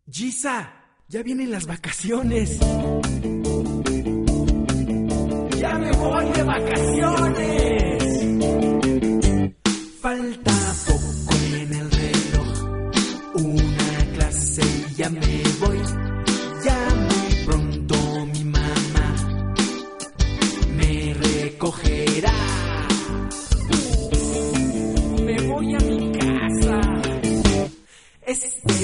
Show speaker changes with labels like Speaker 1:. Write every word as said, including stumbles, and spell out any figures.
Speaker 1: Gisa, ya vienen las vacaciones. ¡Ya me voy de vacaciones! Falta poco en el reloj, una clase y ya me voy. Ya muy pronto mi mamá me recogerá. Me voy a mi casa. Este